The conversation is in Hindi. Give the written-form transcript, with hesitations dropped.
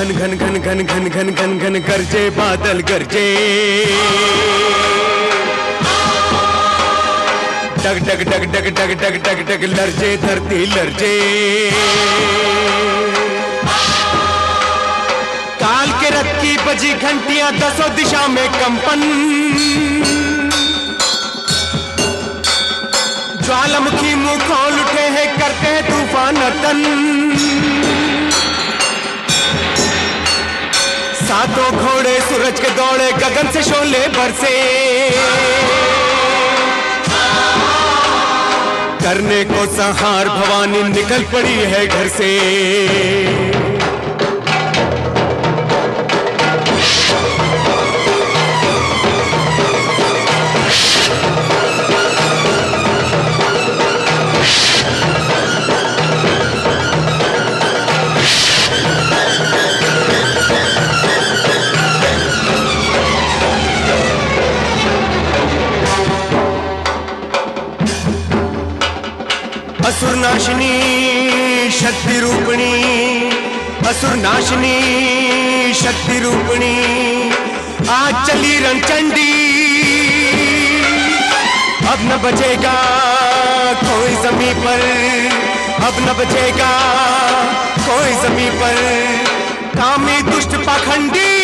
घन घन घन घन घन घन घन घन गरजे बादल गरजे, डग डग डग डग डग डग डग डग लरजे धरती लरजे। काल के रथ की बजी घंटियां दसों दिशा में कंपन, ज्वालामुखी मुंह खोल उठे हैं करते हैं तूफान नर्तन। सातों घोड़े सूरज के दौड़े गगन से शोले बरसे, करने को संहार भवानी निकल पड़ी है घर से। असुर नाशिनी शक्ति रूपिणी, असुर नाशिनी शक्ति रूपिणी, आज चली रणचंडी। अब न बचेगा कोई जमीन पर, अब न बचेगा कोई जमीन पर, कामी दुष्ट पाखंडी।